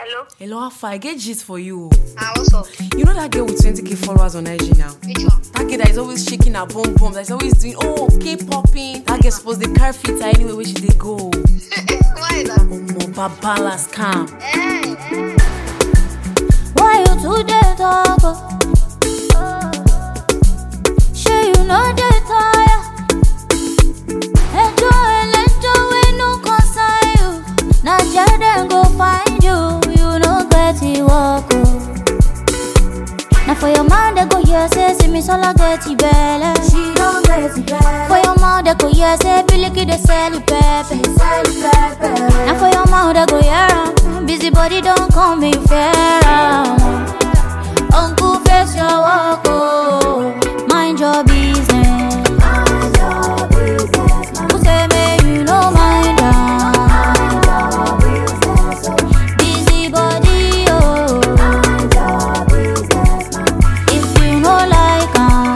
Hello, Alpha, I get gist for you. What's up? You know that girl with 20k followers on IG now? Which one? That girl that is always shaking her bum bum, that is always doing, K-popping. That girl supposed to carry fit her anywhere where she dey go. Why is that? Omo, babala scam. Why you today talk? Sure you know they tire. Enjoy, no concern you. Now Jaden go find you. You know get it walk. Now for your man they go here say see me sola get it belly. She don't get it belly. For your man they go here say Billy they sell it pepe. Now for your man they go here busy body don't come me fair. Uncle face your walk mind your business. Who say me you know mind busy body if you know like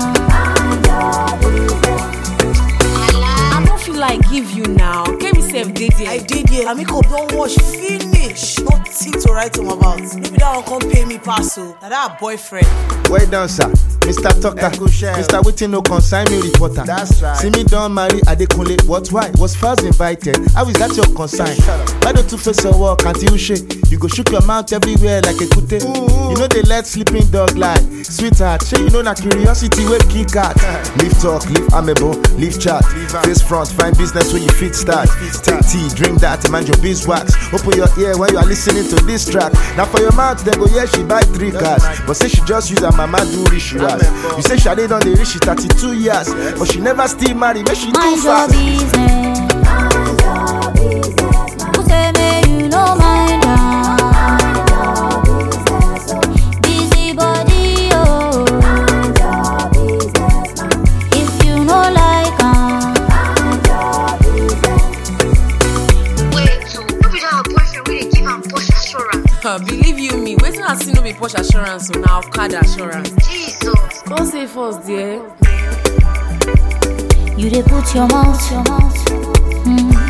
I don't feel like give you now. Get me self dating. I did it. I make up don't wash finish. Nothing to write home about. Maybe that one come pay me pass so. That boyfriend. Well done, sir. Mr. Tucker, Mr. Waiting no consign me reporter. That's right. See me don't marry Adekunle. What why? Was first invited. How is that your concern? Why don't you face your work until you shake? You go shook your mouth everywhere like a kute. You know they let sleeping dog lie. Sweetheart, say you know na curiosity will kill cat. Leave talk, leave amable, leave chat. Face front, find business when you fit start. Take tea, drink that, mind your beeswax. Open your ear when you are listening to this track. Now for your mouth, they go yeah she buy 3 cars, but say she just use her mama do rich ras. You say Shade done the reach she 32 years, but she never still marry. Make she mind too your fast. business. Who say me you know mind busy body if you know like Wait, so maybe that boyfriend will give him Porsche assurance. Believe you me, waiting I see no be Porsche assurance, so now card assurance. Jesus. Come say first, dear. you dey put your mouth